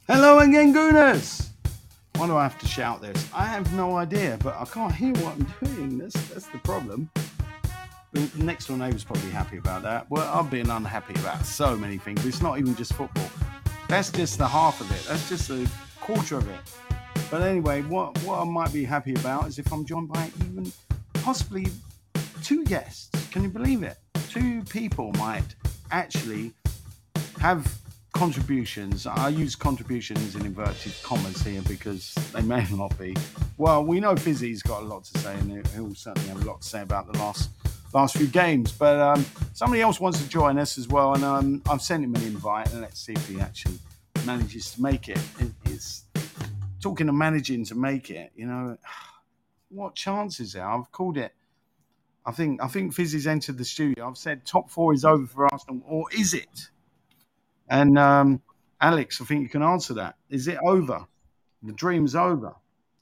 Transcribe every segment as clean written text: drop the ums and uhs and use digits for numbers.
Hello again, Gooners! Why do I have to shout this? I have no idea, but I can't hear what I'm doing. That's the problem. The next door neighbour's probably happy about that. Well, I've been unhappy about so many things. It's not even just football. That's just the half of it. That's just a quarter of it. But anyway, what I might be happy about is if I'm joined by even possibly two guests. Can you believe it? Two people might actually have contributions. I use contributions in inverted commas here because they may not be. Well, we know Fizzy's got a lot to say, and he'll certainly have a lot to say about the last few games. But somebody else wants to join us as well, and I've sent him an invite, and let's see if he actually manages to make it. It's talking of managing to make it. What chances are? I've called it. I think Fizzy's entered the studio. I've said top four is over for Arsenal, or is it? And Alex, I think you can answer that. Is it over? The dream's over.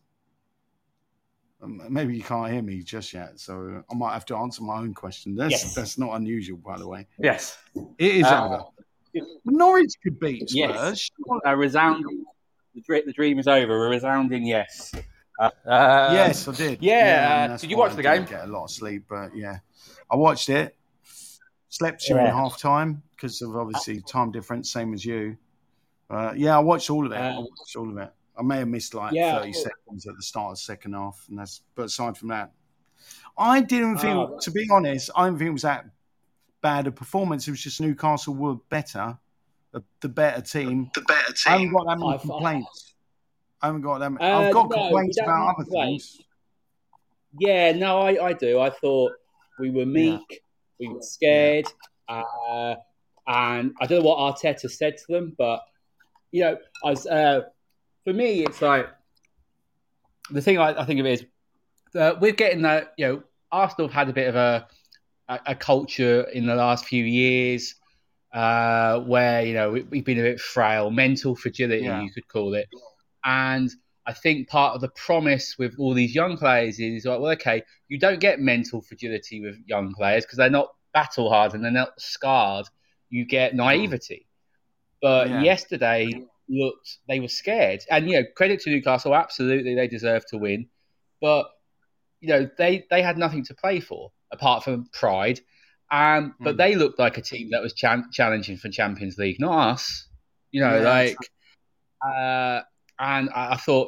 Maybe you can't hear me just yet, so I might have to answer my own question. That's not unusual, by the way. Yes. It is over. Norwich could beat Yes. Spurs. A resounding. The dream is over. A resounding yes. Yes, I did. Did you watch the game? I didn't get a lot of sleep, but yeah, I watched it. Slept during half time because of obviously time difference, same as you. I watched all of it. I may have missed 30 seconds at the start of the second half, but aside from that, I didn't think, to be honest, I didn't think it was that bad a performance. It was just Newcastle were better, the better team. I haven't got that many complaints. I've got complaints about other things. Yeah, no, I do. I thought we were meek, we were scared, and I don't know what Arteta said to them, but for me, it's like the thing I think of it is we're getting that. Arsenal have had a bit of a culture in the last few years where we've been a bit frail, mental fragility, you could call it, and I think part of the promise with all these young players is like, well, okay, you don't get mental fragility with young players because they're not battle hardened and they're not scarred. You get naivety. But yesterday they were scared. And, credit to Newcastle, absolutely, they deserve to win. But, they had nothing to play for apart from pride. But they looked like a team that was challenging for Champions League, not us. And I thought,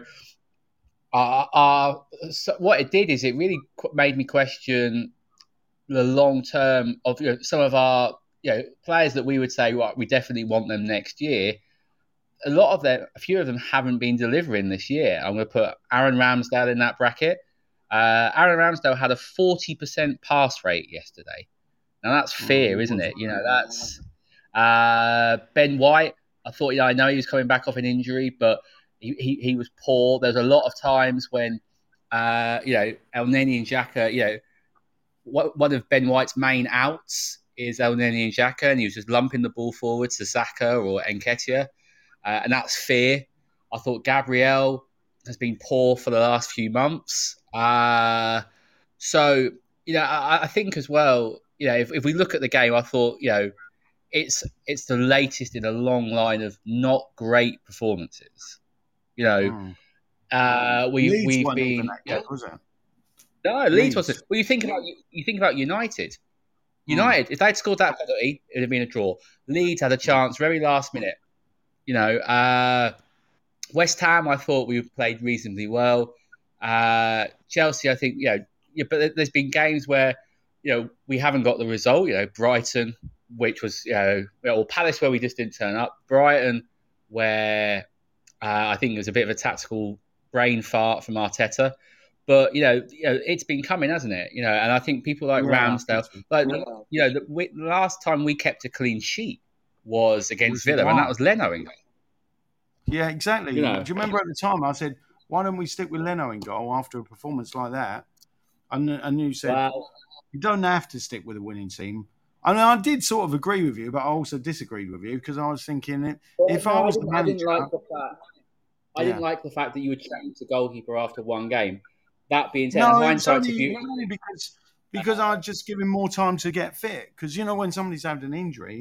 what it did is it really made me question the long term of some of our players that we would say, right, we definitely want them next year. A few of them haven't been delivering this year. I'm going to put Aaron Ramsdale in that bracket. Aaron Ramsdale had a 40% pass rate yesterday. Now that's fear, isn't it? That's Ben White. I thought, I know he was coming back off an injury, but he was poor. There's a lot of times when, El Neni and Xhaka, one of Ben White's main outs is El Neni and Xhaka, and he was just lumping the ball forward to Saka or Nketiah, and that's fear. I thought Gabriel has been poor for the last few months. I think as well, if we look at the game, I thought, it's the latest in a long line of not great performances. We've been. Was it? No, Leeds wasn't. Well, you think about United. United, if they'd scored that penalty, it would have been a draw. Leeds had a chance very last minute. West Ham, I thought we played reasonably well. Chelsea, I think, but there's been games where, we haven't got the result. Brighton, which was, or Palace, where we just didn't turn up. Brighton, where I think it was a bit of a tactical brain fart from Arteta. But it's been coming, hasn't it? And I think people like Ramsdale, the last time we kept a clean sheet was against Villa, and that was Leno in goal. Yeah, exactly. Do you remember at the time I said, why don't we stick with Leno in goal after a performance like that? And you said, you don't have to stick with a winning team. I mean, I did sort of agree with you, but I also disagreed with you because I was thinking I was the manager. I didn't like the fact that you would change the goalkeeper after one game. That being said, hindsight's because I'd just give him more time to get fit. Because when somebody's had an injury,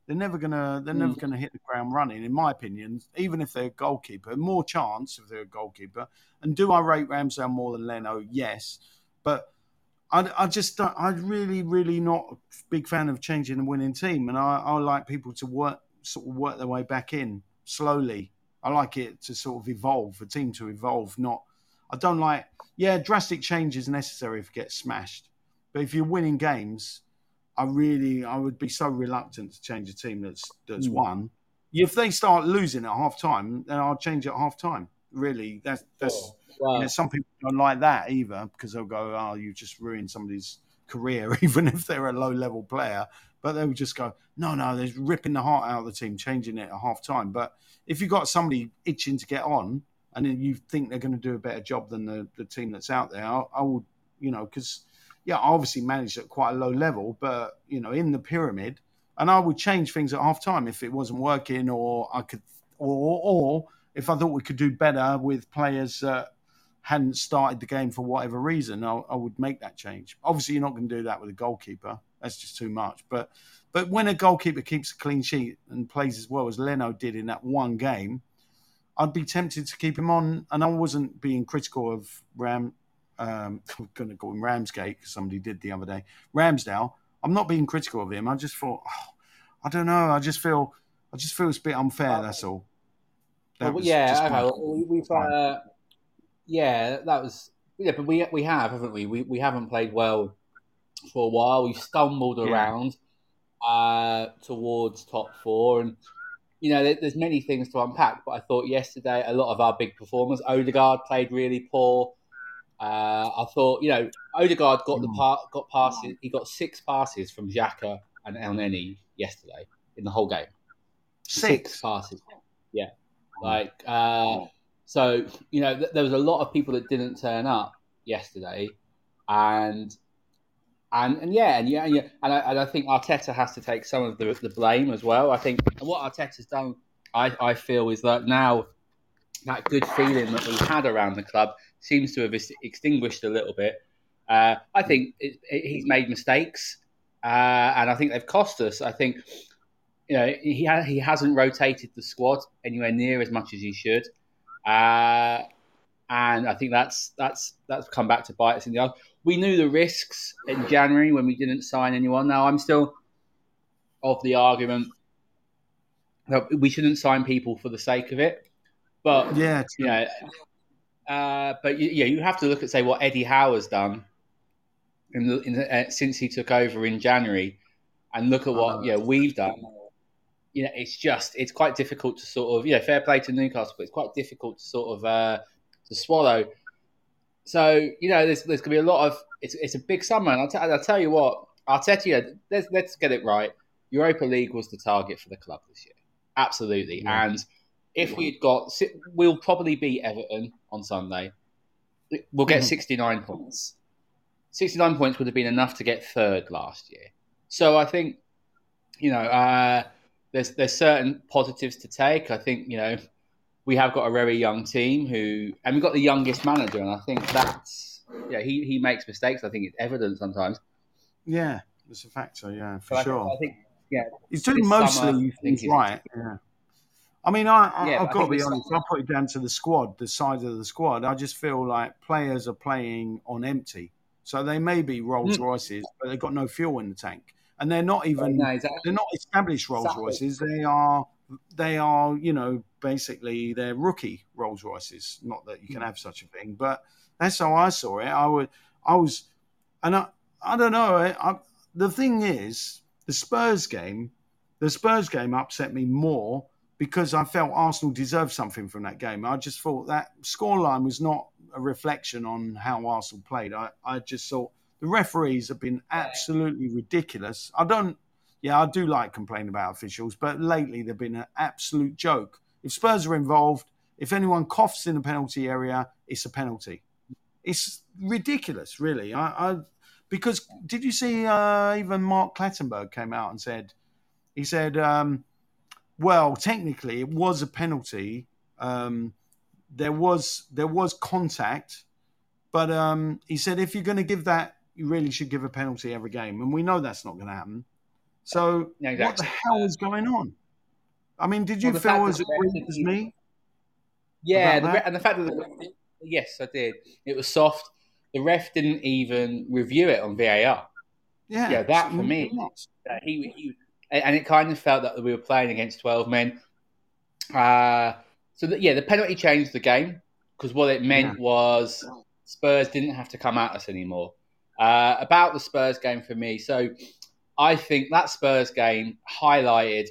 They're never gonna hit the ground running, in my opinion. Even if they're a goalkeeper, more chance if they're a goalkeeper. And do I rate Ramsdale more than Leno? Yes, but I just don't, I'm really not a big fan of changing a winning team, and I like people to work their way back in slowly. I like it to sort of evolve, a team to evolve. Not, I don't like, yeah, drastic change is necessary if you get smashed, but if you're winning games, I would be so reluctant to change a team that's won. If they start losing at half time, then I'll change at half time. Really, that's some people don't like that either because they'll go, "Oh, you just ruined somebody's career," even if they're a low level player. But they'll just go, "No, they're ripping the heart out of the team, changing it at half time." But if you've got somebody itching to get on, and then you think they're going to do a better job than the team that's out there, I would, because I obviously managed at quite a low level, but in the pyramid, and I would change things at half time if it wasn't working, or I could, or if I thought we could do better with players that hadn't started the game for whatever reason, I would make that change. Obviously, you're not going to do that with a goalkeeper; that's just too much. But when a goalkeeper keeps a clean sheet and plays as well as Leno did in that one game, I'd be tempted to keep him on. And I wasn't being critical of I'm going to call him Ramsgate because somebody did the other day. Ramsdale. I'm not being critical of him. I just thought, I don't know. I just feel it's a bit unfair. That's all. We've that was but we have, haven't we? We haven't played well for a while. We've stumbled around towards top four, and there's many things to unpack. But I thought yesterday a lot of our big performers, Odegaard played really poor. I thought, Odegaard got passes. He got 6 passes from Xhaka and El Neni yesterday in the whole game. 6 passes. Yeah. So, there was a lot of people that didn't turn up yesterday. And I think Arteta has to take some of the blame as well. I think what Arteta's done, I feel, is that now that good feeling that we had around the club seems to have extinguished a little bit. I think he's made mistakes, and I think they've cost us. I think he hasn't rotated the squad anywhere near as much as he should, and I think that's come back to bite us in the eye. We knew the risks in January when we didn't sign anyone. Now I'm still of the argument that we shouldn't sign people for the sake of it. But you have to look at, say, what Eddie Howe has done since he took over in January, and look at what we've done. It's quite difficult to sort of fair play to Newcastle, but it's quite difficult to sort of to swallow. So there's going to be a lot of it's a big summer, and I'll tell you what, Arteta, let's get it right. Europa League was the target for the club this year, absolutely, and if we'll probably beat Everton on Sunday. We'll get 69 points. 69 points would have been enough to get third last year. So I think, there's certain positives to take. I think, we have got a very young team and we've got the youngest manager, and I think that's, he makes mistakes. I think it's evident sometimes. Yeah, it's a factor, for sure. I think, he's doing mostly things right. Yeah. I mean, I've got to be honest. I'll put it down to the squad, the size of the squad. I just feel like players are playing on empty. So they may be Rolls Royces, but they've got no fuel in the tank, and they're not even they're not established Rolls Royces. They are basically they're rookie Rolls Royces. Not that you can have such a thing, but that's how I saw it. I don't know. The thing is, the Spurs game upset me more, because I felt Arsenal deserved something from that game. I just thought that scoreline was not a reflection on how Arsenal played. I just thought the referees have been absolutely ridiculous. I do like complaining about officials, but lately they've been an absolute joke. If Spurs are involved, if anyone coughs in the penalty area, it's a penalty. It's ridiculous, really. Because did you see even Mark Clattenburg came out and said, well, technically, it was a penalty. There was contact, but he said if you're going to give that, you really should give a penalty every game, and we know that's not going to happen. So Yeah, what the exactly. hell is going on? I mean, did you The feel fact that as the ref aggrieved as didn't, me yeah, about that? and the fact that yes, I did. It was soft. The ref didn't even review it on VAR. Yeah, Yeah, it's that for me, nuts. he and it kind of felt that we were playing against 12 men. The penalty changed the game because what it Yeah, meant was Spurs didn't have to come at us anymore. About the Spurs game for me, so I think that Spurs game highlighted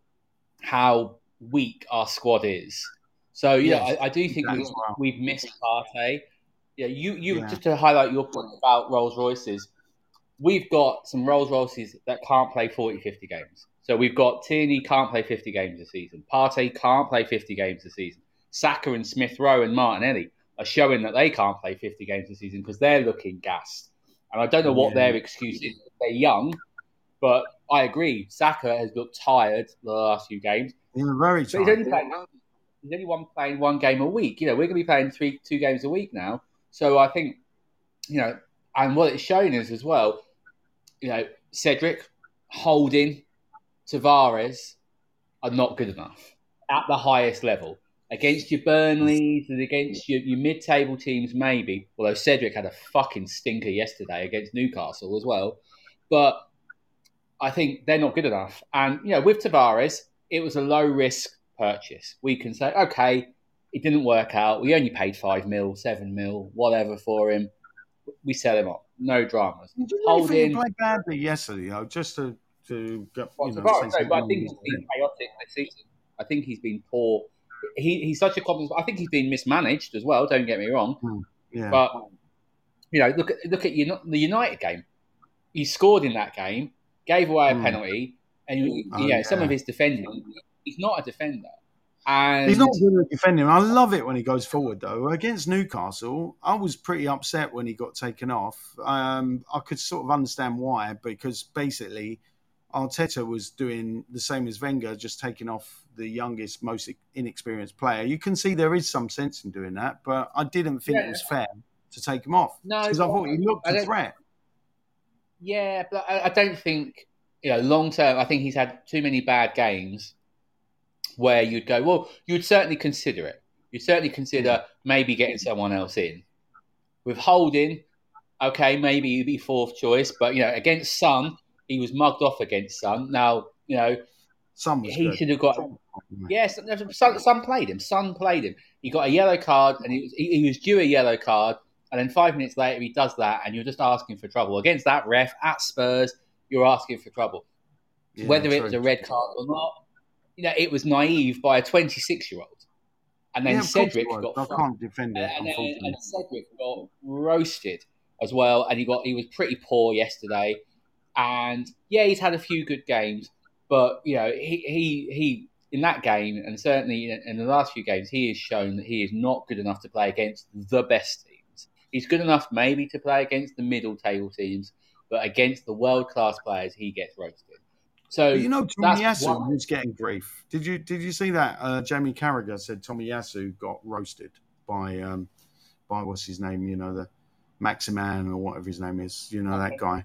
how weak our squad is. So yes, I do think that as well. we've missed Partey. Yeah, you Yeah, just to highlight your point about Rolls Royces. We've got some Rolls Royces that can't play 40, 50 games. So we've got Tierney can't play 50 games a season. Partey can't play 50 games a season. Saka and Smith Rowe and Martinelli are showing that they can't play 50 games a season because they're looking gassed. And I don't know what yeah, their excuse is. They're young, but I agree. Saka has looked tired the last few games, yeah, very but tired. he's only playing one game a week. We're going to be playing two games a week now. So I think, and what it's shown us as well, Cedric, Holding, Tavares are not good enough at the highest level. Against your Burnleys and against your mid-table teams, maybe. Although Cedric had a fucking stinker yesterday against Newcastle as well. But I think they're not good enough. And, with Tavares, it was a low-risk purchase. We can say, okay, it didn't work out. We only paid 5 mil, 7 mil, whatever for him. We sell him on. No dramas. Did you really think he Holding, played badly yesterday? Just to get, well, say Tavares, no, something but I wrong think with he's been him. chaotic this season. I think he's been poor. He's such a complex. I think he's been mismanaged as well. Don't get me wrong, Yeah. but look at the United game. He scored in that game, gave away a penalty, and Oh, some of yeah. his defending. He's not a defender, He's not and good at defending. I love it when he goes forward, though. Against Newcastle, I was pretty upset when he got taken off. I could sort of understand why, because basically Arteta was doing the same as Wenger, just taking off the youngest, most inexperienced player. You can see there is some sense in doing that, but I didn't think it was fair to take him off no, because I thought he looked I a don't. threat. Yeah, but I don't think long term. I think he's had too many bad games where you'd go, well, you'd certainly consider it. You'd certainly consider maybe getting someone else in. With Holding, okay, maybe you'd be fourth choice, but against Sun, he was mugged off against Sun. Now, Son was he good. should have got. Yes, Sun played him. Sun played him. He got a yellow card, and he was due a yellow card, and then 5 minutes later he does that, and you're just asking for trouble against that ref at Spurs. You're asking for trouble, Yeah, whether it true. was a red card or not. It was naive by a 26-year-old. And then Yeah, of course he Cedric was. got I can't defend it, unfortunately. and Cedric got roasted as well, and he was pretty poor yesterday. And yeah, he's had a few good games, but he in that game, and certainly in the last few games, he has shown that he is not good enough to play against the best teams. He's good enough maybe to play against the middle table teams, but against the world class players, he gets roasted. But So that's Tomiyasu one. was getting grief. Did you see that? Jamie Carragher said Tomiyasu got roasted by what's his name? The Maximan or whatever his name is. That guy.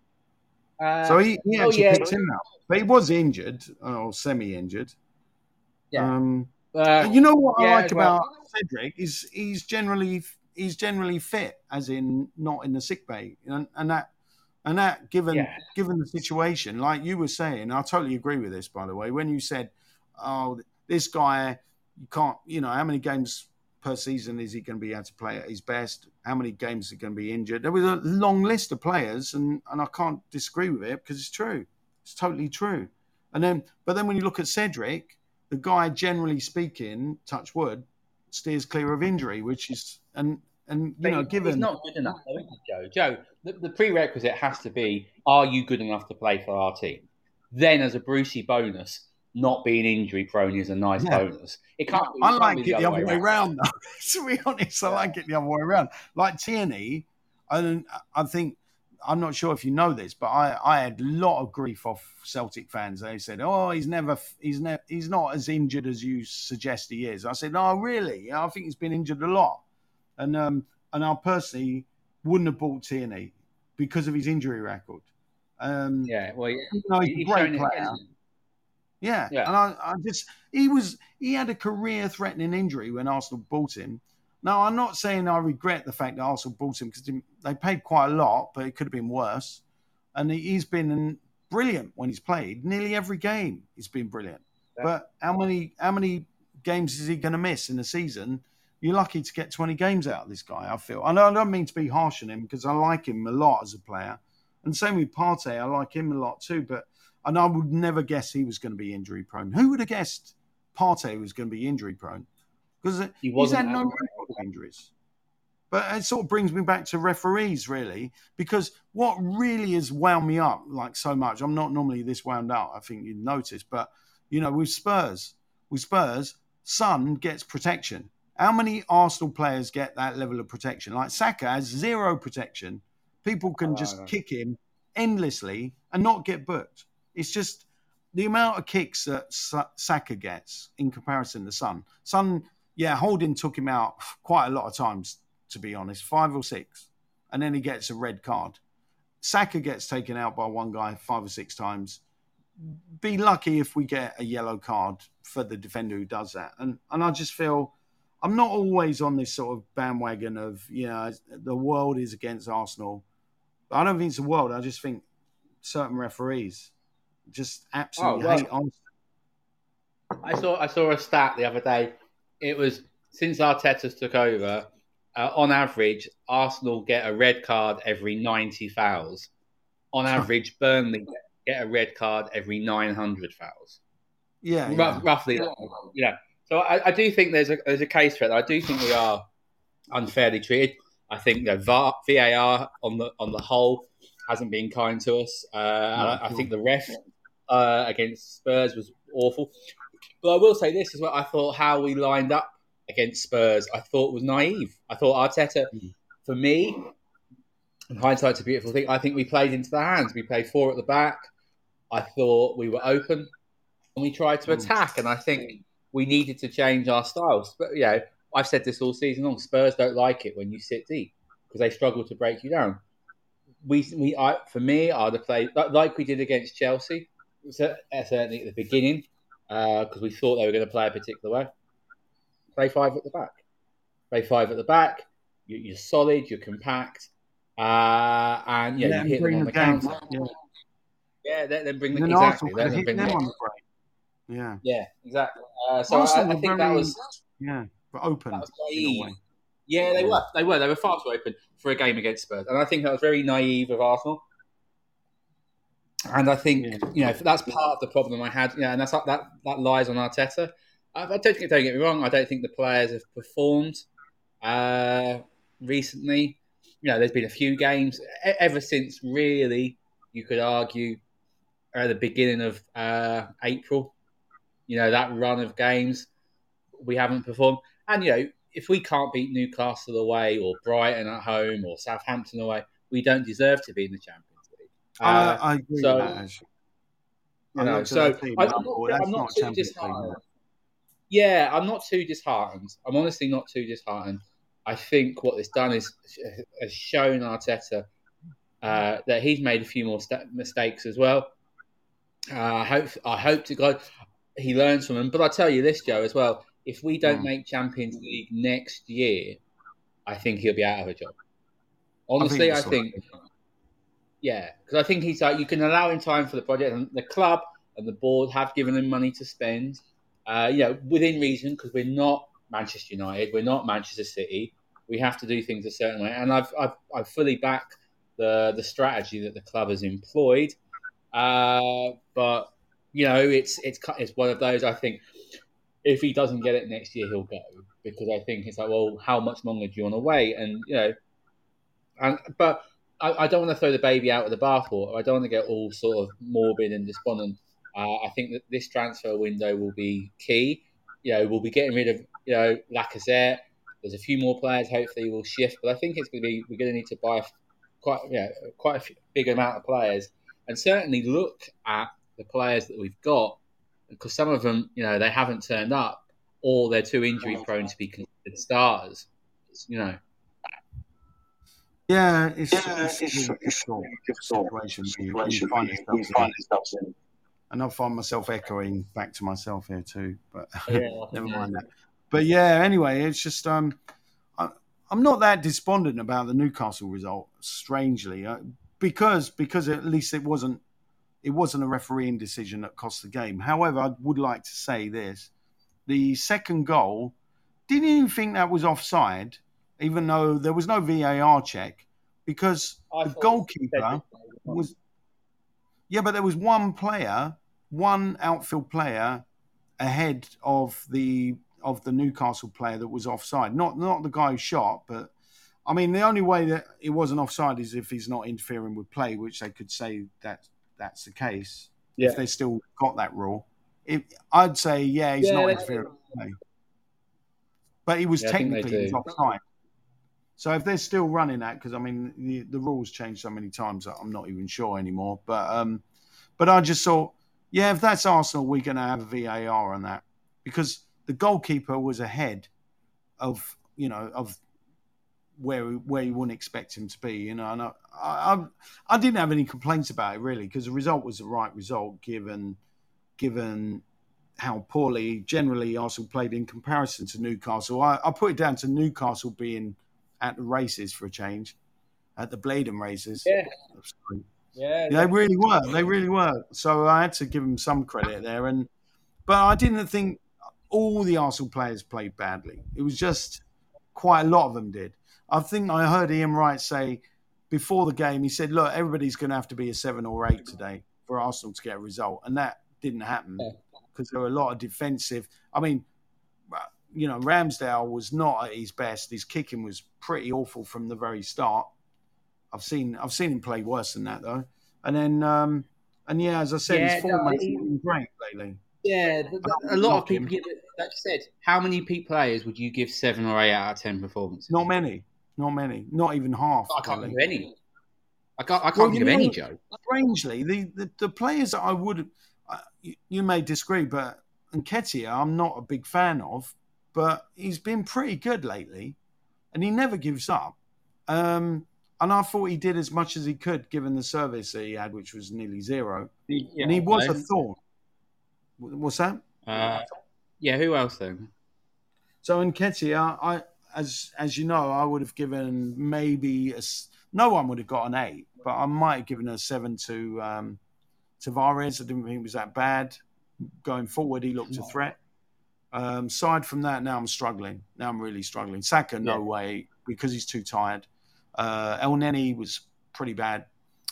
So he actually picked him out, but he was injured or semi-injured. Yeah. You know what I like well, about Cedric is he's generally fit, as in not in the sick bay, and that given the situation, like you were saying, I totally agree with this. By the way, when you said, "Oh, this guy, you can't," how many games per season is he going to be able to play at his best? How many games is he going to be injured? There was a long list of players, and I can't disagree with it because it's true. It's totally true. But then when you look at Cedric, the guy, generally speaking, touch wood, steers clear of injury, which is given he's not good enough, though, is he, Joe? Joe, the prerequisite has to be: are you good enough to play for our team? Then, as a Brucey bonus, not being injury prone is a nice bonus. It can't. I Can't like be it the other way around. around, though. To be honest, I like it the other way around. Like Tierney, I think I'm not sure if you know this, but I had a lot of grief off Celtic fans. They said, "Oh, he's not as injured as you suggest he is." I said, "No, really? I think he's been injured a lot." And I personally wouldn't have bought Tierney because of his injury record. Yeah, well, You know, he's a he's great shown it player. again. Yeah, Yeah. and I just he had a career-threatening injury when Arsenal bought him. Now, I'm not saying I regret the fact that Arsenal bought him because they paid quite a lot, but it could have been worse. And he's been brilliant when he's played. Nearly every game, he's been brilliant. Yeah. But how many games is he going to miss in a season? You're lucky to get 20 games out of this guy, I feel. I don't mean to be harsh on him because I like him a lot as a player. And same with Partey, I like him a lot too. And I would never guess he was going to be injury prone. Who would have guessed Partey was going to be injury prone? Because He he's wasn't. had no record of injuries. But it sort of brings me back to referees, really, because what really has wound me up like so much, I'm not normally this wound up, I think you'd notice, but, with Spurs, Son gets protection. How many Arsenal players get that level of protection? Like Saka has zero protection. People can just kick him endlessly and not get booked. It's just the amount of kicks that Saka gets in comparison to Son. Son, yeah, Holding took him out quite a lot of times, to be honest, 5 or 6, and then he gets a red card. Saka gets taken out by one guy 5 or 6 times. Be lucky if we get a yellow card for the defender who does that. And I just feel I'm not always on this sort of bandwagon of, the world is against Arsenal. I don't think it's the world. I just think certain referees just absolutely hate Arsenal. I saw a stat the other day. It was since Arteta's took over, on average, Arsenal get a red card every 90 fouls. On average, Burnley get a red card every 900 fouls. Roughly. Yeah. So I do think there's a case for it. I do think we are unfairly treated. I think VAR on the whole hasn't been kind to us. I think the ref against Spurs was awful. But I will say this as well. I thought how we lined up against Spurs, I thought was naive. I thought Arteta, for me, and hindsight's a beautiful thing, I think we played into the hands. We played 4 at the back. I thought we were open and we tried to attack. And I think we needed to change our styles. But, I've said this all season long. Spurs don't like it when you sit deep because they struggle to break you down. For me, I'd have played like we did against Chelsea, certainly at the beginning, because we thought they were going to play a particular way. Play 5 at the back. Play 5 at the back. You're solid. You're compact, and you hit them on the counter. Yeah, let them bring exactly. Let them bring them on the break. Yeah, exactly. So I think that was but open. That was naive. Yeah, they were. They were far too open for a game against Spurs, and I think that was very naive of Arsenal. And I think that's part of the problem I had. And that lies on Arteta. Don't get me wrong. I don't think the players have performed recently. There's been a few games ever since. Really, you could argue at the beginning of April. That run of games we haven't performed. And if we can't beat Newcastle away or Brighton at home or Southampton away, we don't deserve to be in the Champions League. I agree with that, actually. I'm not too disheartened. Yeah, I'm not too disheartened. I'm honestly not too disheartened. I think what it's done has shown Arteta that he's made a few more mistakes as well. I hope to God he learns from them. But I tell you this, Joe, as well. If we don't make Champions League next year, I think he'll be out of a job. Honestly, I think because I think he's like, you can allow him time for the project, and the club and the board have given him money to spend, within reason, because we're not Manchester United, we're not Manchester City. We have to do things a certain way, and I've fully backed the strategy that the club has employed. But it's one of those. I think if he doesn't get it next year, he'll go, because I think it's like, well, how much longer do you want to wait? And but I don't want to throw the baby out with the bathwater. I don't want to get all sort of morbid and despondent. I think that this transfer window will be key. We'll be getting rid of Lacazette. There's a few more players. Hopefully, will shift. But I think we're going to need to buy quite a big amount of players, and certainly look at the players that we've got, because some of them, they haven't turned up, or they're too injury prone to be considered starters. Yeah, it's a difficult situation where you find yourself in. And I find myself echoing back to myself here too, but never mind that. But yeah, anyway, it's just I, I'm not that despondent about the Newcastle result, strangely, because at least it wasn't a refereeing decision that cost the game. However, I would like to say this: the second goal, didn't even think that was offside, even though there was no VAR check, because the goalkeeper was. Yeah, but there was one outfield player ahead of the Newcastle player that was offside. Not the guy who shot, but I mean the only way that it wasn't offside is if he's not interfering with play, which they could say that that's the case. Yeah. If they still got that rule, I'd say he's not interfering with play, but he was technically offside. So if they're still running that, because I mean the rules changed so many times that I'm not even sure anymore. But I just thought, if that's Arsenal, we're going to have a VAR on that, because the goalkeeper was ahead of where you wouldn't expect him to be. And I didn't have any complaints about it really, because the result was the right result given how poorly generally Arsenal played in comparison to Newcastle. I put it down to Newcastle being at the races for a change, at the Bladen races. Yeah. Yeah, they really were. They really were. So I had to give them some credit there. But I didn't think all the Arsenal players played badly. It was just quite a lot of them did. I think I heard Ian Wright say before the game, he said, look, everybody's going to have to be a 7 or 8 today for Arsenal to get a result. And that didn't happen because there were a lot of defensive. I mean, Ramsdale was not at his best. His kicking was pretty awful from the very start. I've seen him play worse than that though. And then, as I said, his form hasn't been great lately. Yeah, a lot of people give it. Like you said, how many players would you give 7 or 8 out of 10 performances? Not many. Not even half. I can't think of any. I can't think of any, Joe. Strangely, the players that I would, you may disagree, but Nketiah, I'm not a big fan of, but he's been pretty good lately, and he never gives up. And I thought he did as much as he could given the service that he had, which was nearly 0. And he was a thorn. What's that? Who else then? So Nketiah, as you know, I would have given maybe no one would have got an 8, but I might have given a 7 to Tavares. I didn't think it was that bad. Going forward, he looked a threat. Aside from that, now I'm struggling. Now I'm really struggling. Saka, no way, because he's too tired. El Neni was pretty bad.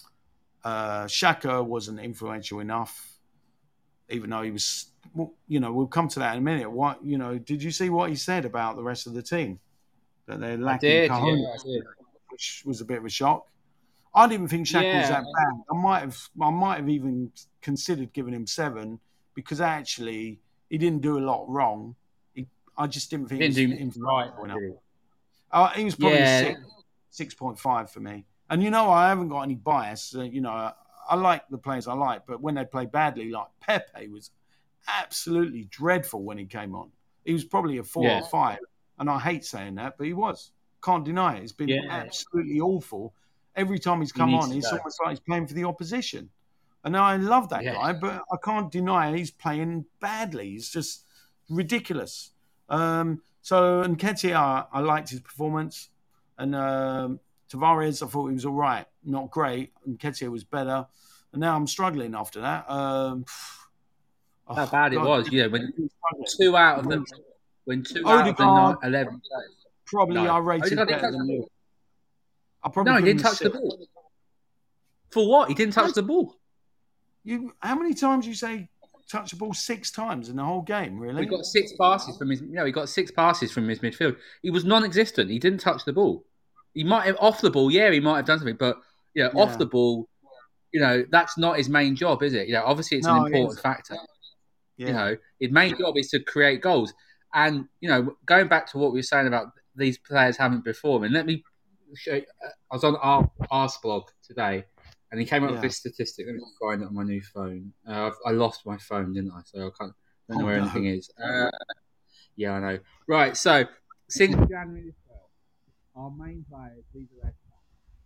Xhaka wasn't influential enough, even though he was. We'll come to that in a minute. What did you see what he said about the rest of the team? That they're lacking cojones, which was a bit of a shock. I didn't think Xhaka was that bad. I might have even considered giving him 7 because actually he didn't do a lot wrong. I just didn't think he was right enough. He was probably 6.5 for me. And I haven't got any bias. I like the players I like, but when they play badly, like Pepe was absolutely dreadful when he came on. He was probably a 4 or 5, and I hate saying that, but he was. Can't deny it. It's been absolutely awful. Every time he's come on, it's almost like he's playing for the opposition. And I love that guy, but I can't deny he's playing badly. It's just ridiculous. So Nketiah, I liked his performance. And Tavares, I thought he was all right. Not great. Nketiah was better. And now I'm struggling after that. How bad it was, when 2 out of the 11 players. Probably I rated better than you. He didn't touch the ball. For what? He didn't touch the ball. How many times you say touch the ball? 6 times in the whole game, really? He got 6 passes from his. He got 6 passes from his midfield. He was non-existent. He didn't touch the ball. He might have off the ball. Yeah, he might have done something, but off the ball, that's not his main job, is it? Obviously it's an important factor. Yeah. His main job is to create goals. And going back to what we were saying about these players haven't performed, and let me show you, I was on Arsblog today, and he came up with this statistic. Let me find it on my new phone. I lost my phone, didn't I? So I don't know where anything is. I know. Right, so since January the 12th, our main players, these are their stats.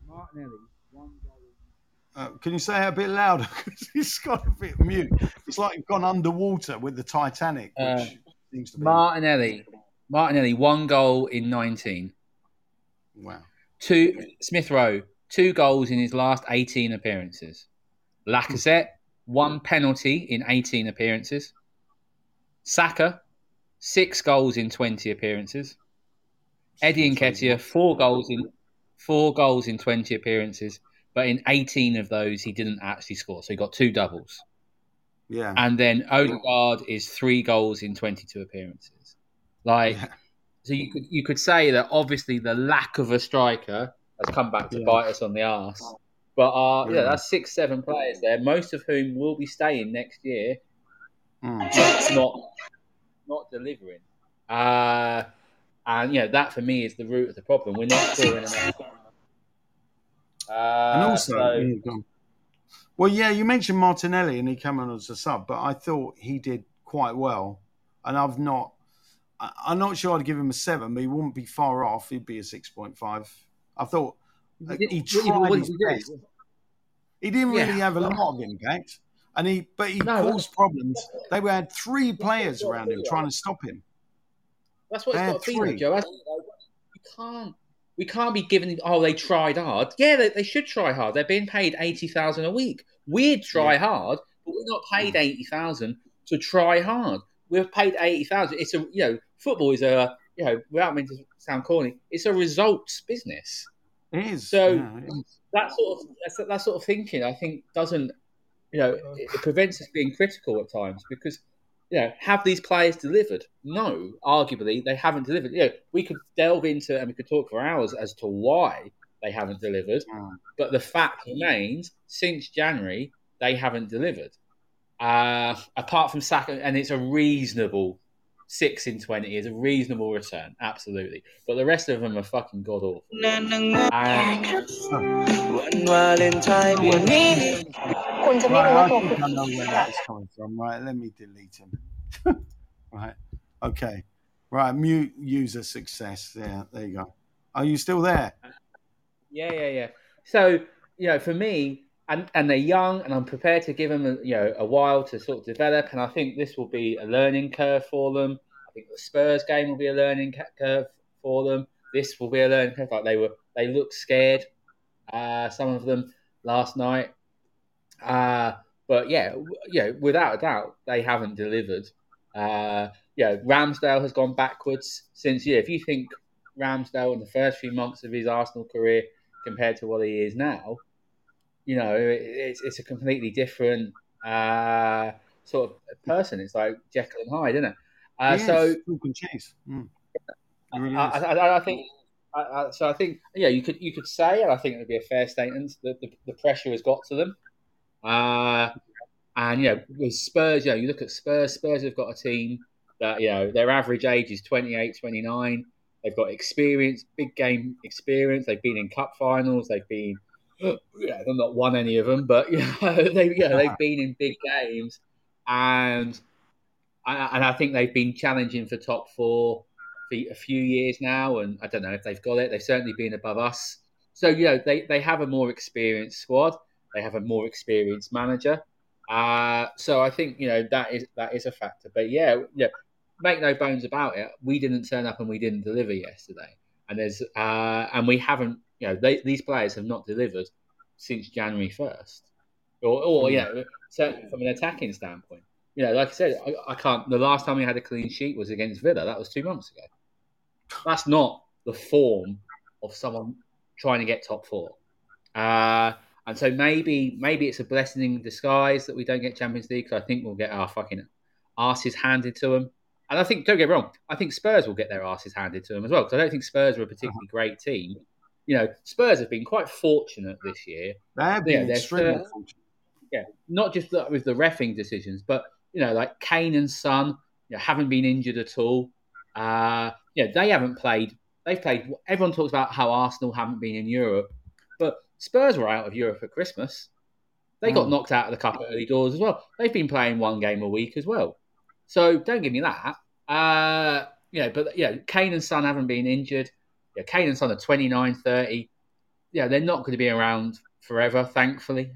Martinelli, 1 goal. Can you say it a bit louder? Because it's got a bit mute. It's like you've gone underwater with the Titanic, which seems to be. Martinelli, 1 goal in 19. Wow. Smith Rowe, 2 goals in his last 18 appearances. Lacazette, 1 penalty in 18 appearances. Saka, 6 goals in 20 appearances. Eddie Nketiah, 4 goals in 20 appearances, but in 18 of those he didn't actually score, so he got 2 doubles. Yeah. And then Odegaard is 3 goals in 22 appearances. So you could say that obviously the lack of a striker has come back to bite us on the arse. But that's 6-7 players there, most of whom will be staying next year, not delivering. And that for me is the root of the problem. We're not scoring enough. And also, you mentioned Martinelli and he came on as a sub, but I thought he did quite well. And I'm not sure I'd give him a 7, but he wouldn't be far off. He'd be a 6.5. I thought he tried his best. He didn't really have a lot of impact, but he caused problems. They had 3 players around him trying to stop him. That's what it's got to be, Joe. We can't be giving. They tried hard. Yeah, they should try hard. They're being paid $80,000 a week. We'd try hard, but we're not paid $80,000 to try hard. We're paid $80,000. It's football is without meaning to sound corny, it's a results business. It is. So that sort of thinking, I think, doesn't it prevents us being critical at times because. Have these players delivered? No, arguably they haven't delivered. We could delve into and we could talk for hours as to why they haven't delivered. But the fact remains, since January, they haven't delivered. Apart from Saka, and it's a reasonable 6 in 20 is a reasonable return, absolutely. But the rest of them are fucking god awful. I think I know where that is coming from. Right, let me delete him. Right, okay. Right, mute user success. Yeah, there you go. Are you still there? Yeah. So, for me, and they're young, and I'm prepared to give them a while to sort of develop. And I think this will be a learning curve for them. I think the Spurs game will be a learning curve for them. This will be a learning curve. Like they looked scared, some of them last night. But without a doubt, they haven't delivered. Ramsdale has gone backwards since. If you think Ramsdale in the first few months of his Arsenal career compared to what he is now, it's a completely different sort of person. It's like Jekyll and Hyde, isn't it? So chase. I think. So I think you could say, and I think it would be a fair statement that the pressure has got to them. And with Spurs, you look at Spurs. Spurs have got a team that their average age is 28, 29. They've got experience, big game experience. They've been in cup finals. They've been, they've not won any of them, but they've been in big games, and I think they've been challenging for top 4 for a few years now. And I don't know if they've got it. They've certainly been above us. So they have a more experienced squad. They have a more experienced manager. So I think that is a factor. But make no bones about it. We didn't turn up and we didn't deliver yesterday. And we haven't. These players have not delivered since January 1st, or certainly from an attacking standpoint. Like I said, I can't. The last time we had a clean sheet was against Villa. That was 2 months ago. That's not the form of someone trying to get top 4. And so maybe it's a blessing in disguise that we don't get Champions League, because I think we'll get our fucking arses handed to them. And I think, don't get me wrong, I think Spurs will get their arses handed to them as well, because I don't think Spurs are a particularly great team. Spurs have been quite fortunate this year. They have been extremely fortunate. Yeah, not just with the reffing decisions, but like Kane and Son, haven't been injured at all. They haven't played. They've played. Everyone talks about how Arsenal haven't been in Europe, but Spurs were out of Europe at Christmas. They got knocked out of the cup at early doors as well. They've been playing 1 game a week as well. So don't give me that. But Kane and Son haven't been injured. Kane and Son are 29, 30. they're not going to be around forever, thankfully.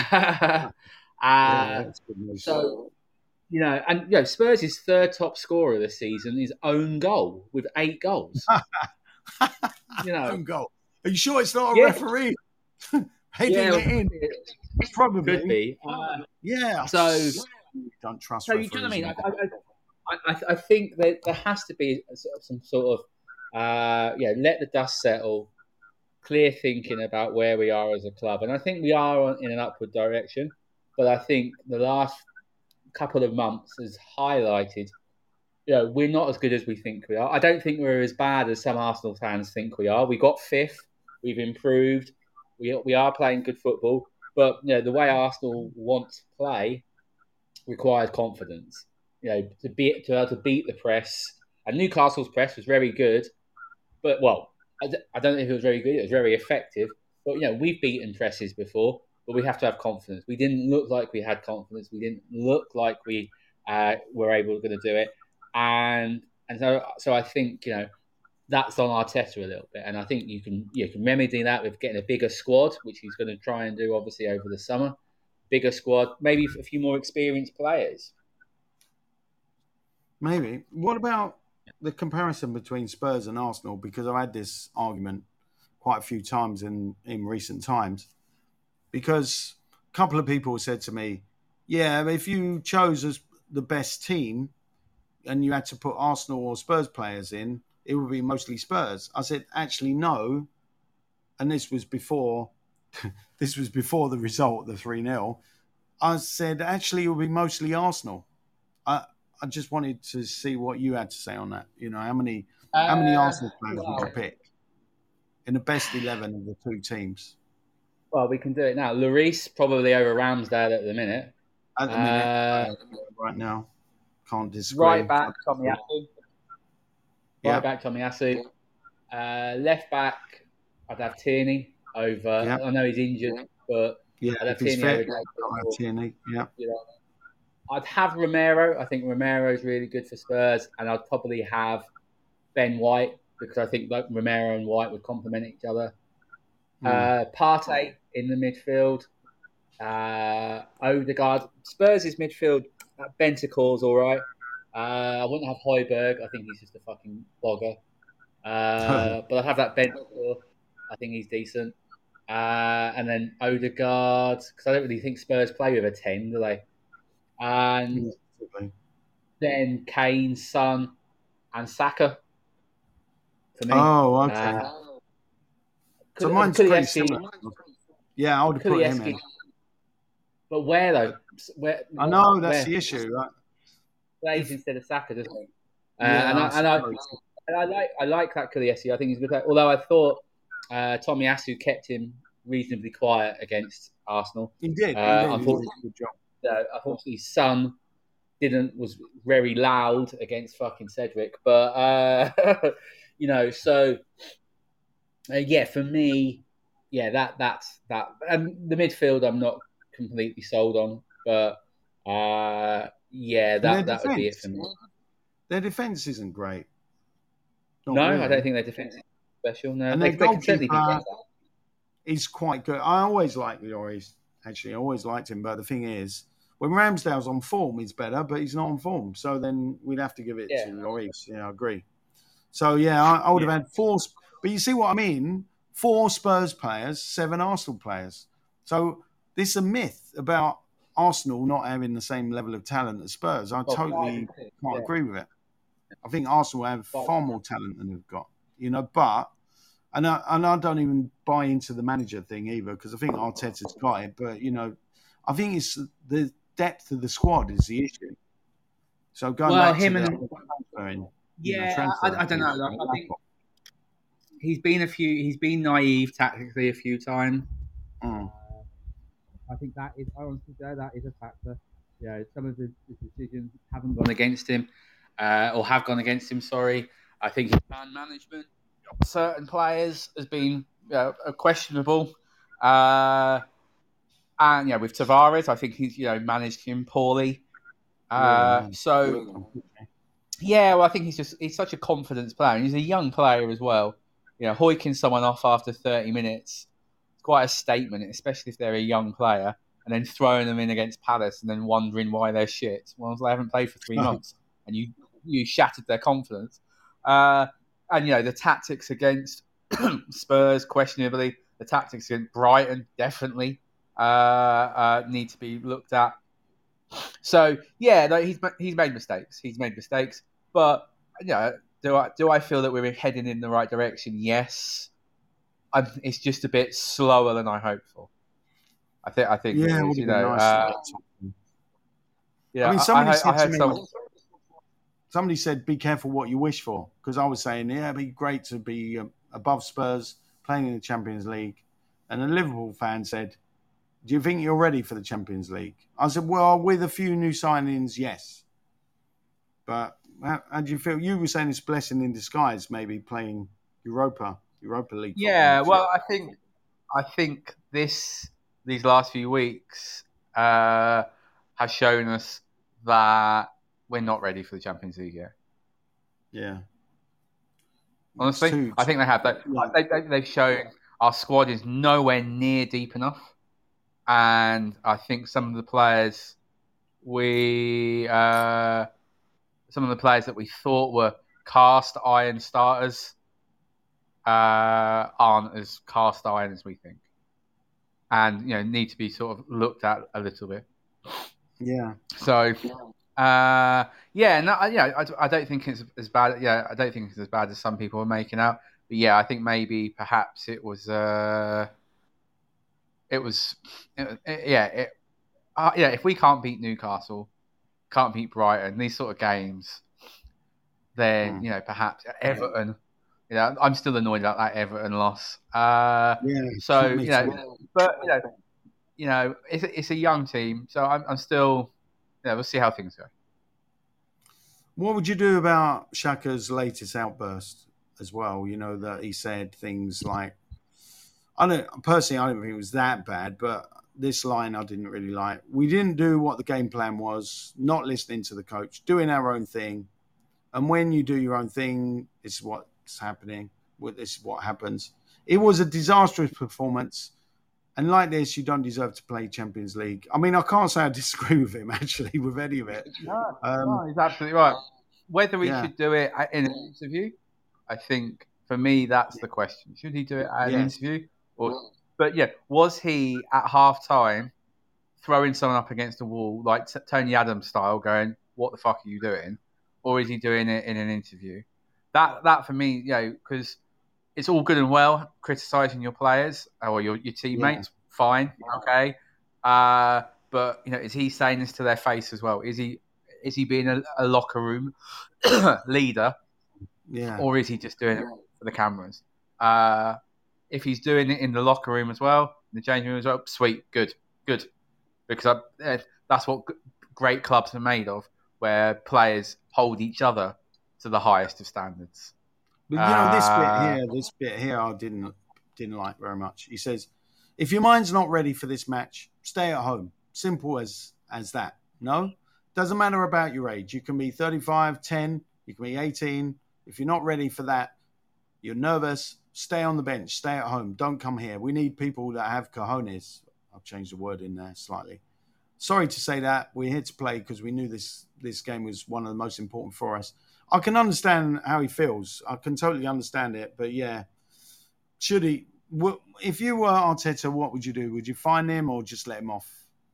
Yeah, Uh, that's good news. so and Spurs' third top scorer this season is own goal with 8 goals. Own goal. Are you sure it's not a Yeah, referee heading yeah, it in? could Probably. be. Yeah. So, Don't trust so you know what I referees. mean? I think that there has to be some sort of let the dust settle, clear thinking about where we are as a club, and I think we are in an upward direction. But I think the last couple of months has highlighted, we're not as good as we think we are. I don't think we're as bad as some Arsenal fans think we are. We got fifth. We've improved. We are playing good football, but the way Arsenal want to play requires confidence. To be able to beat the press. And Newcastle's press was very good, but I don't know if it was very good. It was very effective. But we've beaten presses before, but we have to have confidence. We didn't look like we had confidence. We didn't look like we were able to do it, and so I think that's on Arteta a little bit, and I think you can remedy that with getting a bigger squad, which he's going to try and do obviously over the summer. Bigger squad, maybe a few more experienced players. Maybe. What about the comparison between Spurs and Arsenal? Because I've had this argument quite a few times in recent times. Because a couple of people said to me, "Yeah, if you chose as the best team and you had to put Arsenal or Spurs players in, it would be mostly Spurs." I said, "Actually, no." And this was before the result, the 3-0. I said, "Actually, it would be mostly Arsenal." I just wanted to see what you had to say on that. How many Arsenal players would you pick in the best 11 of the two teams? Well, we can do it now. Lloris probably over Ramsdale at the minute. At the minute, right now, can't disagree. Right back, Tomiyasu. Yeah. Right back, Tomiyasu. Left back, I'd have Tierney over. Yeah. I know he's injured, but Yeah, I'd have if he's Tierney fit, over. I'll have Tierney. Yeah. I'd have Romero. I think Romero is really good for Spurs, and I'd probably have Ben White because I think like Romero and White would complement each other. Partey in the midfield. Odegaard. Spurs' midfield. Bentancur's all right. I wouldn't have Højbjerg. I think he's just a fucking bogger. But I'd have that Bentancur. I think he's decent. And then Odegaard, because I don't really think Spurs play with a 10, do they? And then Kane, Son, and Saka for me. Oh, okay. So mine's pretty similar. Yeah, I would have put him in. But where though? Where? I know that's the issue. Right? Plays instead of Saka, doesn't he? Yeah, I like that Kuliesi. I think he's a good player. Although I thought Tomiyasu kept him reasonably quiet against Arsenal. He did. Unfortunately, good job. Unfortunately, Son was very loud against fucking Cedric. But so for me, that's that. And the midfield, I'm not completely sold on, but that would be it for me. Their defense isn't great. No, really. I don't think their defense is special. No, and they can certainly be better. He's quite good. I always liked Lloris. Actually, I always liked him. But the thing is, when Ramsdale's on form, he's better, but he's not on form. So then we'd have to give it to Lloris. Yeah, I agree. So, I would have had 4. But you see what I mean? 4 Spurs players, 7 Arsenal players. So this is a myth about Arsenal not having the same level of talent as Spurs. I totally can't agree with it. I think Arsenal have far more talent than they've got. But and I don't even buy into the manager thing either because I think Arteta's got it. But I think it's the depth of the squad is the issue. So going back to transferring, I don't know. I think he's been naive tactically a few times. I think that is a factor. Some of the decisions haven't gone against him, or have gone against him. Sorry, I think his man management, certain players, has been questionable. And with Tavares, I think he's managed him poorly. I think he's such a confidence player. And he's a young player as well. Hoiking someone off after 30 minutes quite a statement, especially if they're a young player, and then throwing them in against Palace and then wondering why they're shit. Well, they haven't played for 3 months, and you shattered their confidence. And the tactics against Spurs, questionably, the tactics against Brighton definitely need to be looked at. So he's made mistakes. He's made mistakes, but do I feel that we're heading in the right direction? Yes. It's just a bit slower than I hoped for. I think yeah, it it is. would have been nice. Yeah, I mean, somebody somebody said, "Be careful what you wish for," because I was saying, yeah, it'd be great to be above Spurs, playing in the Champions League, and a Liverpool fan said, "Do you think you're ready for the Champions League?" I said, "Well, with a few new signings, yes." But how do you feel? You were saying it's a blessing in disguise, maybe playing Europa League. Yeah, well, I think these last few weeks have shown us that we're not ready for the Champions League yet. Yeah. Honestly, I think they have. They've shown our squad is nowhere near deep enough, and I think some of the players that we thought were cast iron starters aren't as cast iron as we think, and need to be sort of looked at a little bit. Yeah. So, I don't think it's as bad. Yeah, I don't think it's as bad as some people are making out. But yeah, I think maybe perhaps it was. If we can't beat Newcastle, can't beat Brighton, these sort of games, then perhaps Everton. I'm still annoyed about that Everton loss. It's a young team, so I'm still. We'll see how things go. What would you do about Xhaka's latest outburst as well? That he said things like, I don't think it was that bad, but this line I didn't really like. We didn't do what the game plan was, not listening to the coach, doing our own thing. And when you do your own thing, this is what's happening. This is what happens. It was a disastrous performance. And like this, you don't deserve to play Champions League. I mean, I can't say I disagree with him, actually, with any of it. No, he's absolutely right. Whether he should do it in an interview, I think, for me, that's the question. Should he do it at an interview? But was he at half-time throwing someone up against the wall, like Tony Adams style, going, "What the fuck are you doing?" Or is he doing it in an interview? That for me, because it's all good and well criticising your players or your teammates. Yeah. Fine, okay. But is he saying this to their face as well? Is he being a locker room leader? Yeah. Or is he just doing it for the cameras? If he's doing it in the locker room as well, in the changing room as well, sweet, good. Because that's what great clubs are made of, where players hold each other to the highest of standards. But this bit here, I didn't like very much. He says, "If your mind's not ready for this match, stay at home. Simple as that. No, doesn't matter about your age. You can be 35, 10, you can be 18. If you're not ready for that, you're nervous. Stay on the bench. Stay at home. Don't come here. We need people that have cojones." I've changed the word in there slightly. Sorry to say that. We're here to play because we knew this game was one of the most important for us. I can understand how he feels. I can totally understand it. But yeah, should he? If you were Arteta, what would you do? Would you fine him or just let him off?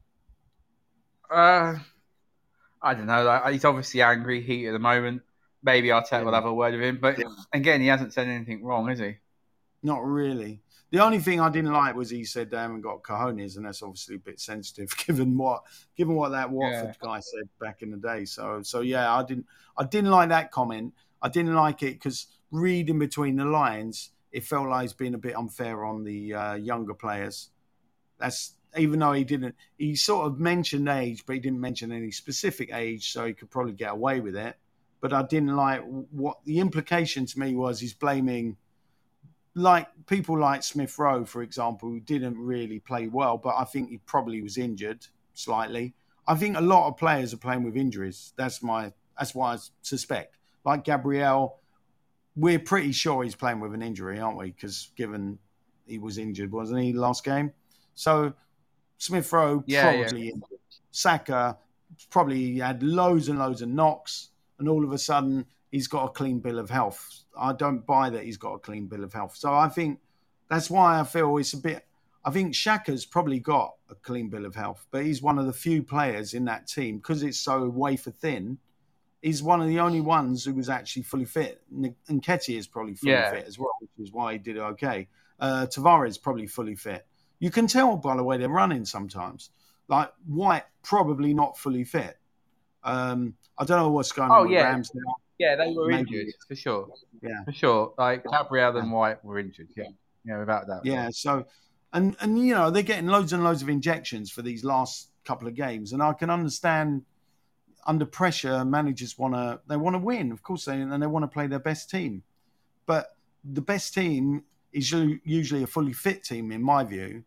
I don't know. He's obviously angry, heat at the moment. Maybe Arteta will have a word with him. But again, he hasn't said anything wrong, has he? Not really. The only thing I didn't like was he said they haven't got cojones, and that's obviously a bit sensitive given what that Watford guy said back in the day. So yeah, I didn't like that comment. I didn't like it because reading between the lines, it felt like he's been a bit unfair on the younger players. That's even though he sort of mentioned age, but he didn't mention any specific age, so he could probably get away with it. But I didn't like what the implication to me was. He's blaming like people like Smith Rowe, for example, who didn't really play well, but I think he probably was injured slightly. I think a lot of players are playing with injuries. That's what I suspect. Like Gabriel, we're pretty sure he's playing with an injury, aren't we? Because given he was injured, wasn't he, last game? So Smith Rowe probably injured. Saka probably had loads and loads of knocks, and all of a sudden he's got a clean bill of health. I don't buy that he's got a clean bill of health. So I think that's why I feel it's a bit. I think Xhaka's probably got a clean bill of health, but he's one of the few players in that team because it's so wafer thin. He's one of the only ones who was actually fully fit. And Nketiah is probably fully fit as well, which is why he did okay. Tavares probably fully fit. You can tell by the way they're running sometimes. Like White, probably not fully fit. I don't know what's going on with Rams now. Yeah, they were injured for sure. Yeah, for sure. Like Gabriel and White were injured. Yeah, without that. Yeah, so and you know they're getting loads and loads of injections for these last couple of games, and I can understand under pressure managers want to win, of course, and they want to play their best team, but the best team is usually a fully fit team in my view.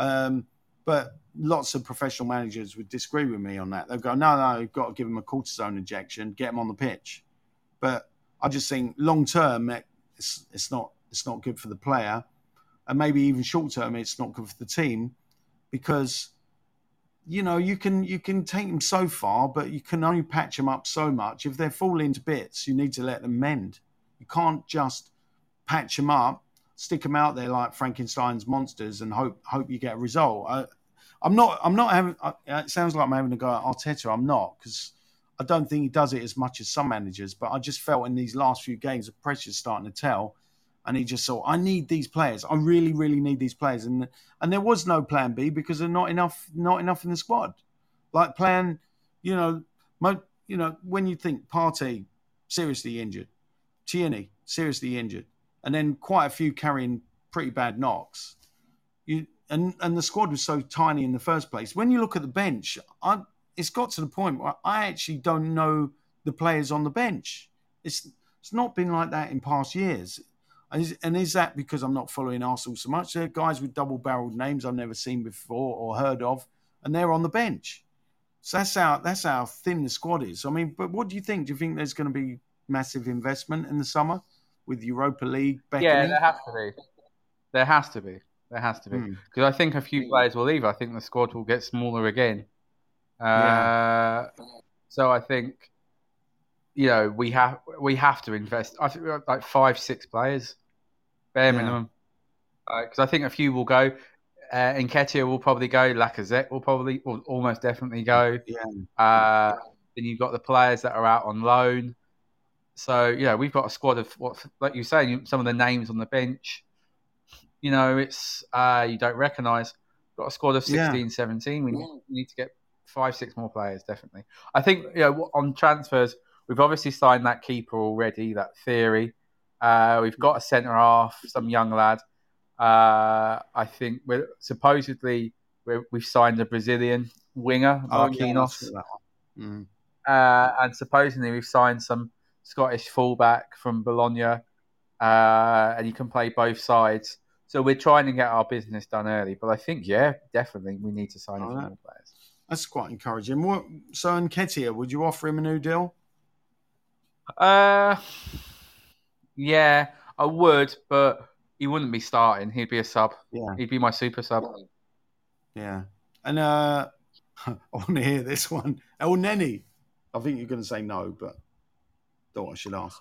But lots of professional managers would disagree with me on that. They'll go, no, you've got to give them a cortisone injection, get them on the pitch. But I just think long term, it's not good for the player, and maybe even short term, it's not good for the team, because you know you can take them so far, but you can only patch them up so much. If they're falling to bits, you need to let them mend. You can't just patch them up, stick them out there like Frankenstein's monsters, and hope you get a result. I'm not having. It sounds like I'm having a go at Arteta. I'm not, because I don't think he does it as much as some managers. But I just felt in these last few games the pressure's starting to tell, and he just thought, I need these players. I really, really need these players, and there was no plan B because there's not enough in the squad. Like when you think Partey seriously injured, Tierney seriously injured, and then quite a few carrying pretty bad knocks. And the squad was so tiny in the first place. When you look at the bench, it's got to the point where I actually don't know the players on the bench. It's not been like that in past years. And is that because I'm not following Arsenal so much? They're guys with double-barreled names I've never seen before or heard of, and they're on the bench. So that's how thin the squad is. I mean, but what do you think? Do you think there's going to be massive investment in the summer with Europa League beckoning? Yeah, there has to be. There has to be. Because I think a few players will leave. I think the squad will get smaller again. So I think, we have to invest. I think like 5-6 players, bare minimum. Because I think a few will go. Nketiah will probably go. Lacazette will almost definitely go. Yeah. Then you've got the players that are out on loan. So, we've got a squad of, like you say, some of the names on the bench, it's you don't recognise. We've got a squad of 16, 17. We need to get 5-6 more players, definitely. I think, on transfers, we've obviously signed that keeper already, that Theory. We've got a centre-half, some young lad. I think we've signed a Brazilian winger, Marquinhos. And supposedly we've signed some Scottish fullback from Bologna, and you can play both sides. So we're trying to get our business done early. But I think, definitely we need to sign a few more players. That's quite encouraging. So Nketiah, would you offer him a new deal? Yeah, I would, but he wouldn't be starting. He'd be a sub. Yeah. He'd be my super sub. Yeah. And I want to hear this one. El Neni. I think you're going to say no, but thought I should ask.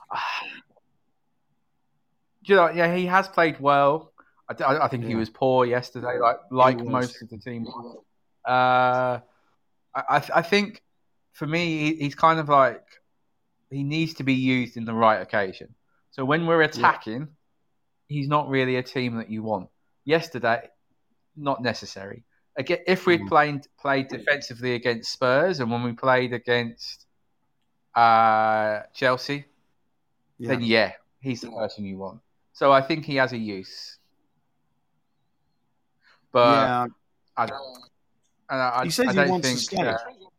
He has played well. I think he was poor yesterday, like most of the team. I think for me, he's kind of like, he needs to be used in the right occasion. So when we're attacking, he's not really a team that you want. Yesterday, not necessary. Again, if we played defensively against Spurs, and when we played against Chelsea, then he's the person you want. So I think he has a use. But he says he wants to stay.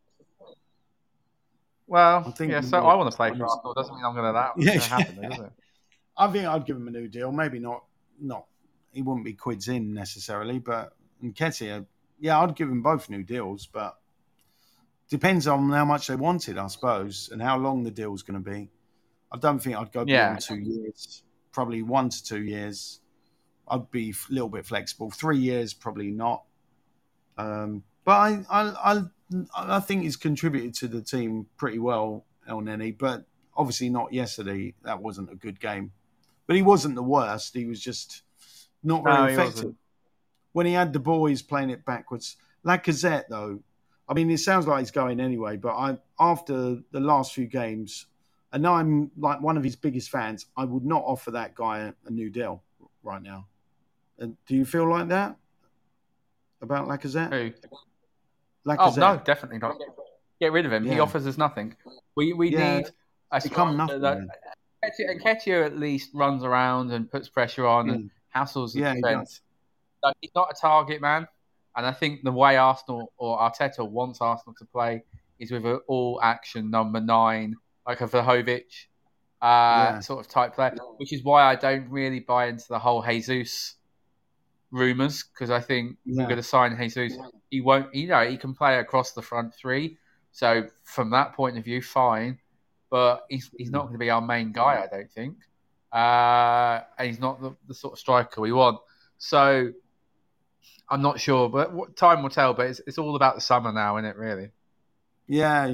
So I want to play for Arsenal. Doesn't mean I'm going to allow it to happen, does it? I think I'd give him a new deal. Maybe not. He wouldn't be quids in necessarily, but Nketiah, I'd give him both new deals. But depends on how much they wanted, I suppose, and how long the deal's going to be. I don't think I'd go beyond 2 years. Probably 1 to 2 years. I'd be a little bit flexible. 3 years, probably not. But I think he's contributed to the team pretty well, El Neni. But obviously not yesterday. That wasn't a good game. But he wasn't the worst. He was just not very effective. When he had the ball, he's playing it backwards. Lacazette, though, I mean, it sounds like he's going anyway. But after the last few games, and now I'm like one of his biggest fans, I would not offer that guy a new deal right now. And do you feel like that about Lacazette? Who? Lacazette. Oh, no, definitely not. Get rid of him. Yeah. He offers us nothing. We need a become nothing. Nketiah at least runs around and puts pressure on and hassles the defence. So he's not a target man. And I think the way Arsenal or Arteta wants Arsenal to play is with an all-action number 9, like a Vlahovic sort of type player, which is why I don't really buy into the whole Jesus rumours, because I think we're going to sign Jesus. He won't, he can play across the front three. So from that point of view, fine. But he's not going to be our main guy, I don't think. And he's not the sort of striker we want. So I'm not sure, but time will tell. But it's all about the summer now, isn't it, really? Yeah,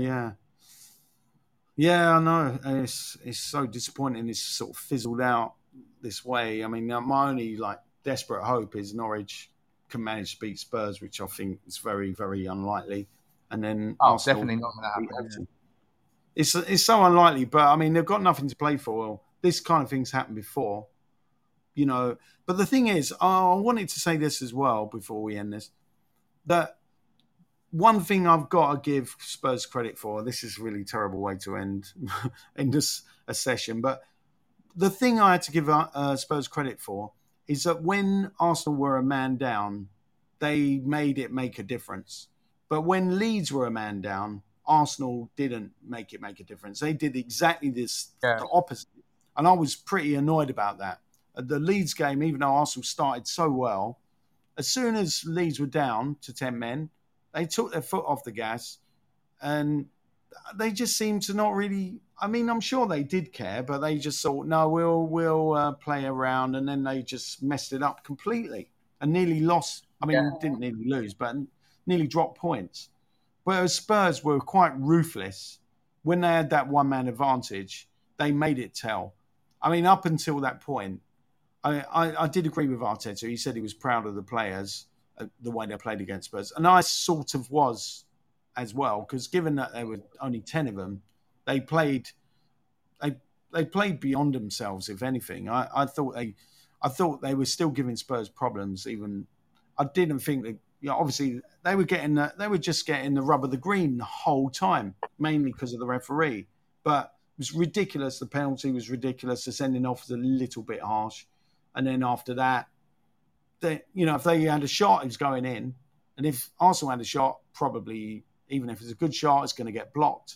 I know. And it's so disappointing. It's sort of fizzled out this way. I mean, my only desperate hope is Norwich can manage to beat Spurs, which I think is very, very unlikely. And then Arsenal, definitely not going to happen. It's so unlikely, but I mean, they've got nothing to play for. This kind of thing's happened before, But the thing is, I wanted to say this as well before we end this, that one thing I've got to give Spurs credit for, this is a really terrible way to end a session, but the thing I had to give Spurs credit for is that when Arsenal were a man down, they made it make a difference. But when Leeds were a man down, Arsenal didn't make it make a difference. They did exactly the opposite. And I was pretty annoyed about that. At the Leeds game, even though Arsenal started so well, as soon as Leeds were down to 10 men, they took their foot off the gas and they just seemed to not really... I mean, I'm sure they did care, but they just thought, no, we'll play around, and then they just messed it up completely and nearly lost. I mean, didn't nearly lose, but nearly dropped points. Whereas Spurs were quite ruthless. When they had that one-man advantage, they made it tell. I mean, up until that point, I did agree with Arteta. He said he was proud of the players, the way they played against Spurs. And I sort of was as well, because given that there were only 10 of them, they played beyond themselves, if anything. I thought they were still giving Spurs problems. Even I didn't think that. Obviously they were just getting the rub of the green the whole time, mainly because of the referee. But it was ridiculous. The penalty was ridiculous. The sending off was a little bit harsh. And then after that, if they had a shot, it was going in. And if Arsenal had a shot, probably, even if it's a good shot, it's going to get blocked.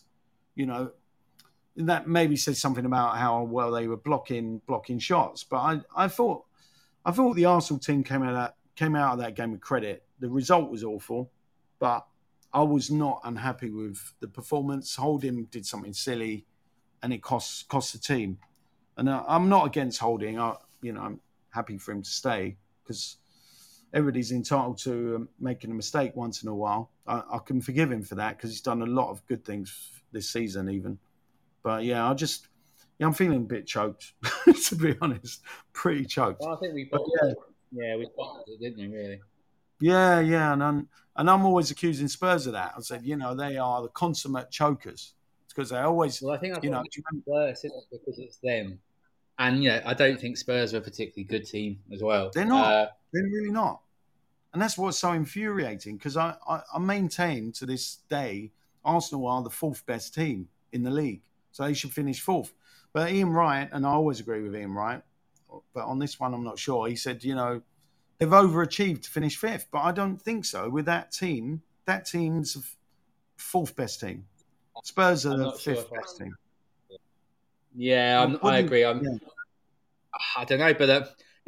That maybe says something about how well they were blocking shots. But I thought the Arsenal team came out of that game with credit. The result was awful, but I was not unhappy with the performance. Holding did something silly, and it cost the team. And I'm not against Holding. I'm happy for him to stay because everybody's entitled to making a mistake once in a while. I can forgive him for that because he's done a lot of good things this season, even. But yeah, I'm feeling a bit choked, to be honest. Pretty choked. Well, I think we bottled it, didn't we, really? Yeah, and I'm always accusing Spurs of that. I said, they are the consummate chokers. It's because they always... Well, I think that's worse, isn't it? Because it's them. And, I don't think Spurs are a particularly good team as well. They're not. They're really not. And that's what's so infuriating, because I maintain to this day Arsenal are the fourth best team in the league. So they should finish fourth. But Ian Wright, and I always agree with Ian Wright, but on this one I'm not sure. He said, they've overachieved to finish fifth, but I don't think so. With that team, that team's fourth best team. Spurs are the fifth best team. Yeah, I agree. I don't know,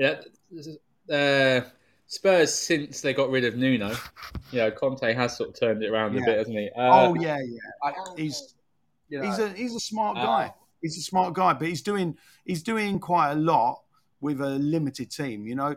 but Spurs, since they got rid of Nuno, Conte has sort of turned it around a bit, hasn't he? He's a smart guy. He's a smart guy, but he's doing quite a lot with a limited team.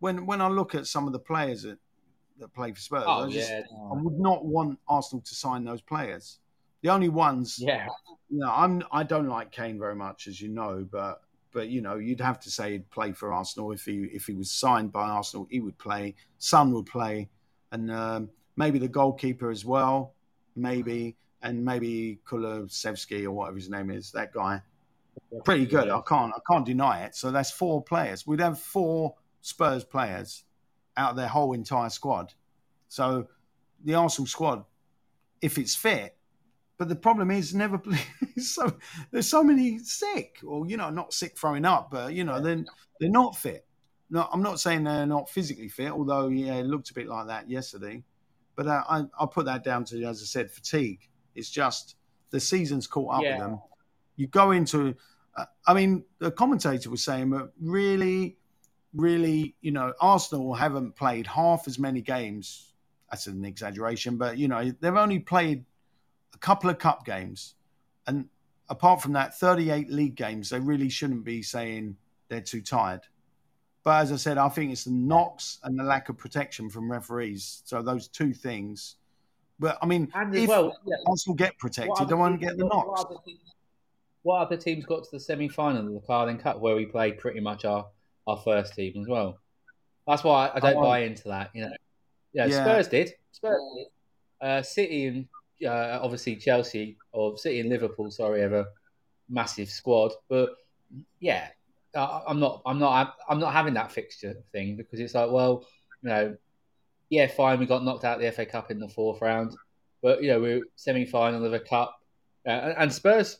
when I look at some of the players that play for Spurs, I would not want Arsenal to sign those players. The only ones, I don't like Kane very much, as you know, but you'd have to say he'd play for Arsenal if he was signed by Arsenal. He would play. Son would play, and maybe the goalkeeper as well, maybe Kulusevski or whatever his name is. That guy, pretty good. I can't deny it. So that's 4 players. We'd have 4 Spurs players out of their whole entire squad. So the Arsenal squad, if it's fit, but the problem is never play. So there's so many sick, or not sick throwing up, but they're not fit. No, I'm not saying they're not physically fit, although it looked a bit like that yesterday. But I'll put that down to, as I said, fatigue. It's just the season's caught up with them. You go into, the commentator was saying that really, Arsenal haven't played half as many games. That's an exaggeration, but they've only played a couple of cup games, and apart from that, 38 league games. They really shouldn't be saying they're too tired. But as I said, I think it's the knocks and the lack of protection from referees. So those 2 things. But if Arsenal get protected, they won't get the knocks. What other teams got to the semi-final of the Carling Cup, where we played pretty much our first team as well? That's why I don't buy into that. Spurs did. City and obviously Chelsea, or City and Liverpool, have a massive squad. But I'm not having that fixture thing, because it's like, well, fine, we got knocked out of the FA Cup in the 4th round, but we're semi-final of a cup, and Spurs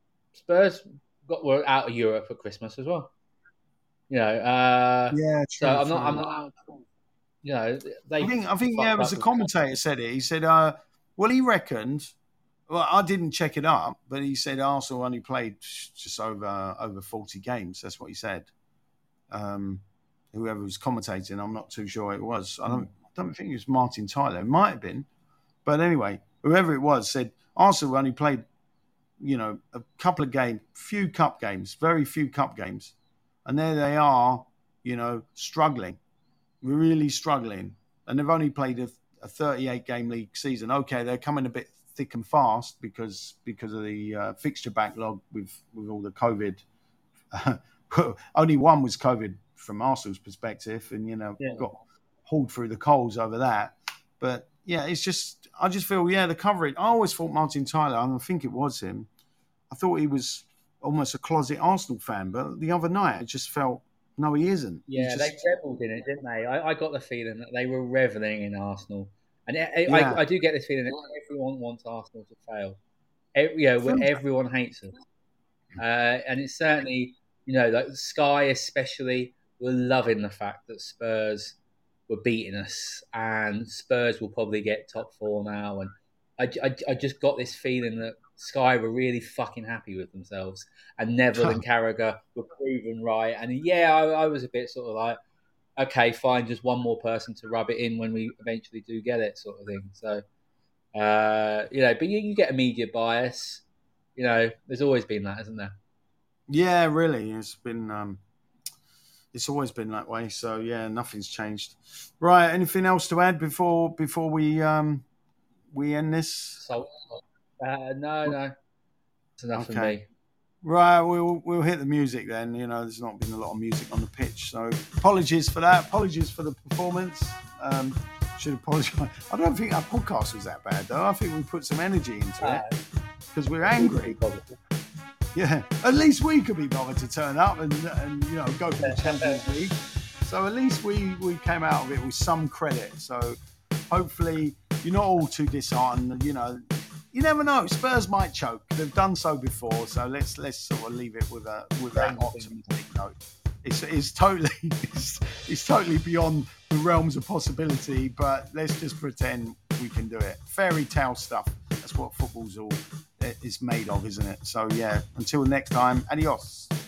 were out of Europe at Christmas as well. True. So I'm not. I think it was a commentator said it. He said, he reckoned. Well, I didn't check it up, but he said Arsenal only played just over 40 games. That's what he said. Whoever was commentating, I'm not too sure it was. I don't think it was Martin Tyler. It might have been, but anyway, whoever it was said Arsenal only played, a couple of games, few cup games, very few cup games, and there they are, struggling, really struggling, and they've only played a 38 game league season. Okay, they're coming a bit thick and fast because of the fixture backlog with all the COVID. Only one was COVID from Arsenal's perspective, and got hauled through the coals over that. But it's just, I just feel the coverage. I always thought Martin Tyler, and I think it was him, I thought he was almost a closet Arsenal fan, but the other night I just felt no, he isn't. Yeah, they revelled in it, didn't they? I got the feeling that they were reveling in Arsenal. And I do get this feeling that everyone wants Arsenal to fail. Where everyone hates us. And it's certainly, like Sky especially, were loving the fact that Spurs were beating us, and Spurs will probably get top 4 now. And I just got this feeling that Sky were really fucking happy with themselves, and Neville and Carragher were proven right. And I was a bit sort of like, okay, fine, just one more person to rub it in when we eventually do get it, sort of thing. So, but you get a media bias. There's always been that, isn't there? Yeah, really. It's been, it's always been that way. So, nothing's changed. Right. Anything else to add before we end this? No. It's enough for me. Right, we'll hit the music then. There's not been a lot of music on the pitch, so apologies for that. Apologies for the performance. Should apologise. I don't think our podcast was that bad, though. I think we put some energy into it because we're angry. Yeah, at least we could be bothered to turn up and go for the Champions League. So at least we came out of it with some credit. So hopefully you're not all too disheartened. You never know. Spurs might choke. They've done so before. So let's sort of leave it with that optimistic note. It's totally beyond the realms of possibility. But let's just pretend we can do it. Fairy tale stuff. That's what football's all is made of, isn't it? So until next time, adios.